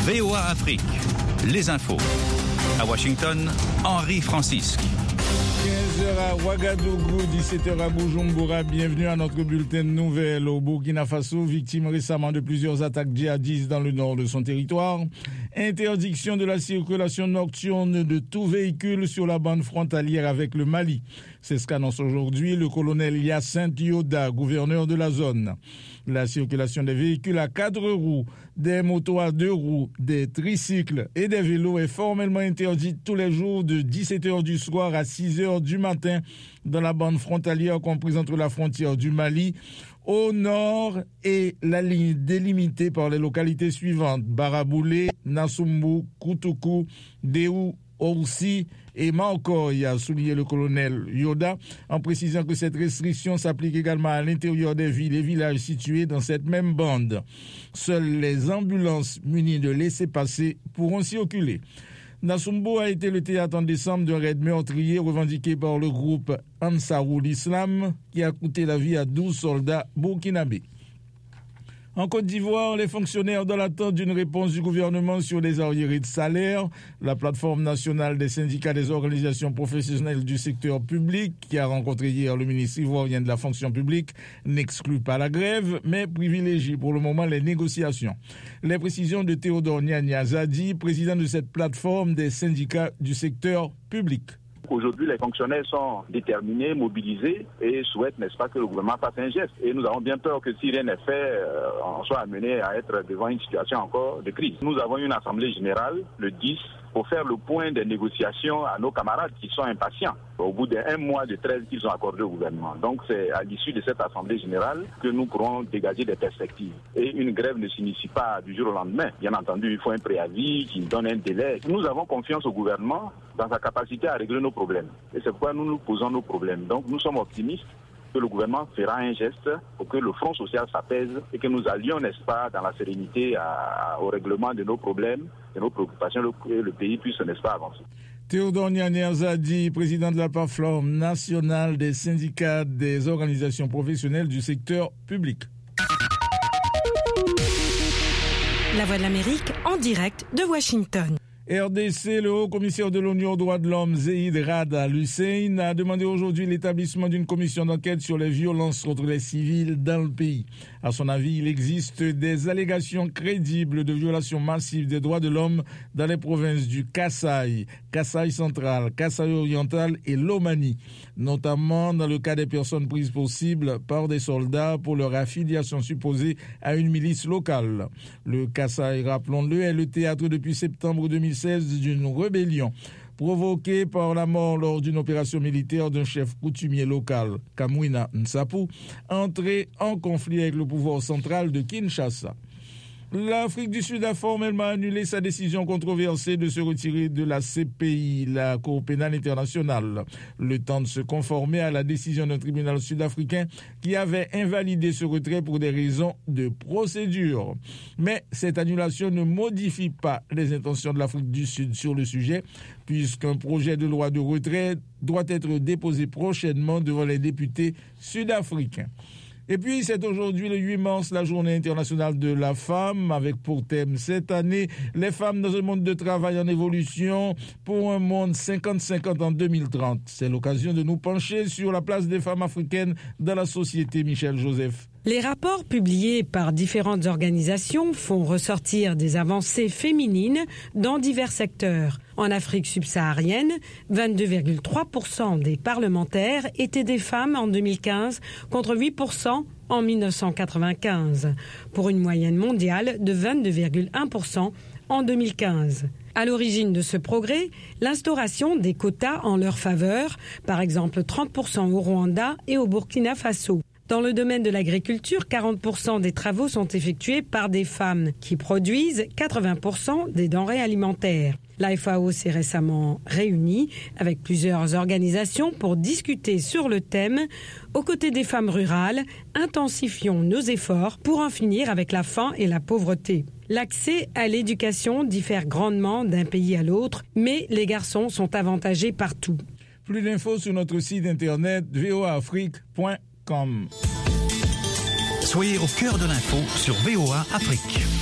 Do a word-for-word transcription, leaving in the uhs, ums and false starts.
V O A Afrique, les infos. À Washington, Henri Francisque. quinze heures à Ouagadougou, dix-sept heures à Bujumbura. Bienvenue à notre bulletin de nouvelles. Au Burkina Faso, victime récemment de plusieurs attaques djihadistes dans le nord de son territoire. Interdiction de la circulation nocturne de tout véhicule sur la bande frontalière avec le Mali. C'est ce qu'annonce aujourd'hui le colonel Hyacinthe Yoda, gouverneur de la zone. La circulation des véhicules à quatre roues, des motos à deux roues, des tricycles et des vélos est formellement interdite tous les jours de dix-sept heures du soir à six heures du matin dans la bande frontalière comprise entre la frontière du Mali au nord et la ligne délimitée par les localités suivantes: Baraboulé, Nassumbu, Koutoukou, Déou, Orsi et Maokoy, a souligné le colonel Yoda, en précisant que cette restriction s'applique également à l'intérieur des villes et villages situés dans cette même bande. Seules les ambulances munies de laissez-passer pourront circuler. Nassumbu a été le théâtre en décembre d'un raid meurtrier revendiqué par le groupe Ansarul Islam qui a coûté la vie à douze soldats burkinabés. En Côte d'Ivoire, les fonctionnaires dans l'attente d'une réponse du gouvernement sur les arriérés de salaire. La plateforme nationale des syndicats des organisations professionnelles du secteur public, qui a rencontré hier le ministre ivoirien de la fonction publique, n'exclut pas la grève, mais privilégie pour le moment les négociations. Les précisions de Théodore Nyanya Zadi, président de cette plateforme des syndicats du secteur public. Aujourd'hui, les fonctionnaires sont déterminés, mobilisés et souhaitent, n'est-ce pas, que le gouvernement fasse un geste. Et nous avons bien peur que si rien n'est fait, euh, on soit amené à être devant une situation encore de crise. Nous avons une assemblée générale le dix pour faire le point des négociations à nos camarades qui sont impatients au bout d'un mois de trêve qu'ils ont accordé au gouvernement. Donc c'est à l'issue de cette assemblée générale que nous pourrons dégager des perspectives. Et une grève ne s'initie pas du jour au lendemain. Bien entendu, il faut un préavis qui donne un délai. Nous avons confiance au gouvernement dans sa capacité à régler nos problèmes. Et c'est pourquoi nous nous posons nos problèmes. Donc nous sommes optimistes que le gouvernement fera un geste pour que le front social s'apaise et que nous allions, n'est-ce pas, dans la sérénité à, au règlement de nos problèmes, de nos préoccupations, que le pays puisse, n'est-ce pas, avancer. Théodore Nyanya Zadi, président de la plateforme nationale des syndicats des organisations professionnelles du secteur public. La Voix de l'Amérique en direct de Washington. R D C, le haut-commissaire de l'ONU aux droits de l'homme, Zeid Ra'ad Al-Hussein, a demandé aujourd'hui l'établissement d'une commission d'enquête sur les violences contre les civils dans le pays. À son avis, il existe des allégations crédibles de violations massives des droits de l'homme dans les provinces du Kasaï, Kasaï central, Kasaï oriental et l'Omani, notamment dans le cas des personnes prises pour cible par des soldats pour leur affiliation supposée à une milice locale. Le Kasaï, rappelons-le, est le théâtre depuis septembre deux mille seize d'une rébellion provoquée par la mort lors d'une opération militaire d'un chef coutumier local, Kamwina Nsapu, entré en conflit avec le pouvoir central de Kinshasa. L'Afrique du Sud a formellement annulé sa décision controversée de se retirer de la C P I, la Cour pénale internationale, le temps de se conformer à la décision d'un tribunal sud-africain qui avait invalidé ce retrait pour des raisons de procédure. Mais cette annulation ne modifie pas les intentions de l'Afrique du Sud sur le sujet, puisqu'un projet de loi de retrait doit être déposé prochainement devant les députés sud-africains. Et puis, c'est aujourd'hui le huit mars, la journée internationale de la femme, avec pour thème cette année, les femmes dans un monde de travail en évolution pour un monde cinquante cinquante en deux mille trente. C'est l'occasion de nous pencher sur la place des femmes africaines dans la société. Michel Joseph. Les rapports publiés par différentes organisations font ressortir des avancées féminines dans divers secteurs. En Afrique subsaharienne, vingt-deux virgule trois pour cent des parlementaires étaient des femmes en deux mille quinze contre huit pour cent en mille neuf cent quatre-vingt-quinze, pour une moyenne mondiale de vingt-deux virgule un pour cent en deux mille quinze. À l'origine de ce progrès, l'instauration des quotas en leur faveur, par exemple trente pour cent au Rwanda et au Burkina Faso. Dans le domaine de l'agriculture, quarante pour cent des travaux sont effectués par des femmes qui produisent quatre-vingts pour cent des denrées alimentaires. La F A O s'est récemment réunie avec plusieurs organisations pour discuter sur le thème « Aux côtés des femmes rurales, intensifions nos efforts pour en finir avec la faim et la pauvreté ». L'accès à l'éducation diffère grandement d'un pays à l'autre, mais les garçons sont avantagés partout. Plus d'infos sur notre site internet v o a afrique point com. Soyez au cœur de l'info sur V O A Afrique.